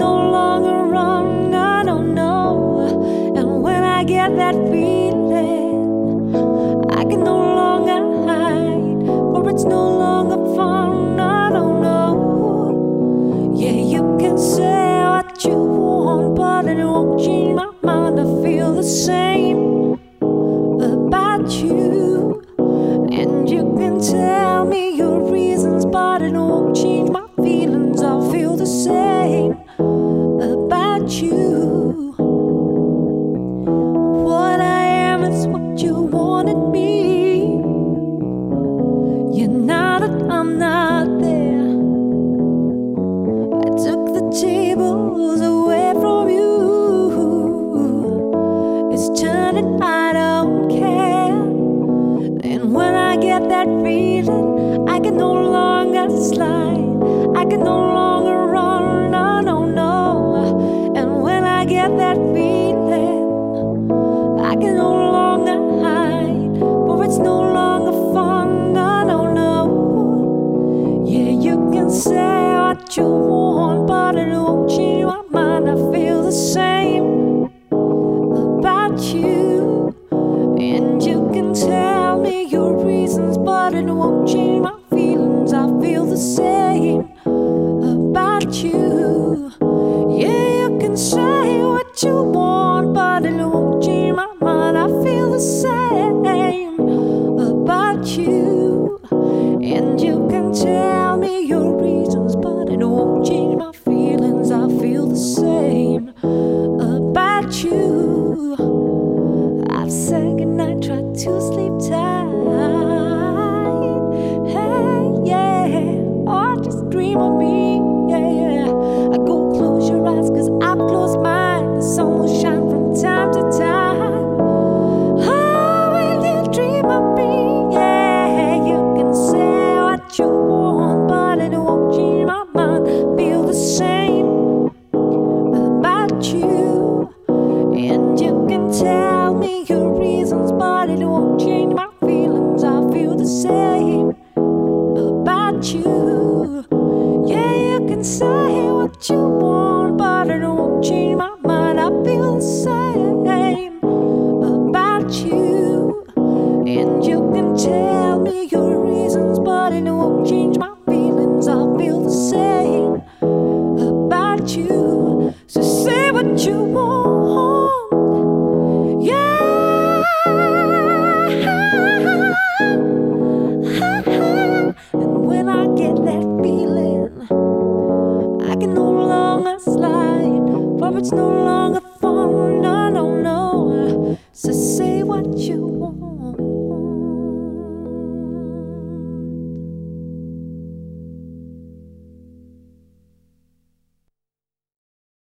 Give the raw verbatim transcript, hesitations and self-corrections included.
no longer run, I don't know. And when I get that feeling, I can no longer hide, for it's no longer fun, I don't know. Yeah, you can say what you want, but it won't change my mind. I feel the same about you. And you can tell me your reasons, but it won't change my feelings. I feel the same about you. What I am is what you wanted me. You're not it, I'm not there. I took the tables away from you. It's turning, I don't care. And when I get that feeling, I can no longer slide, I can no longer run, no, no, no. And when I get that feeling, I can no longer hide, for it's no longer fun, no, no, no. Yeah, you can say what you want, but it won't change my mind. I feel the same about you. And you can tell me your reasons, but it won't change my feelings. I feel the same about you. Yeah, you can say what you want, but it won't change my mind. I feel the same about you. And you can tell me your reasons, but it won't change my feelings. I feel the same about you. I've said goodnight, tried to sleep tight. Hey, yeah, or just dream of me. Yeah, yeah. I go close your eyes, cause I've closed mine. The sun will shine from time to time. Oh, will you dream of me? Yeah, you can say what you want, but it won't change my mind. Feel the same about you. And you can tell me your reasons, but it won't change my feelings. I feel the same about you. Yeah, you can say what you want, but it won't change my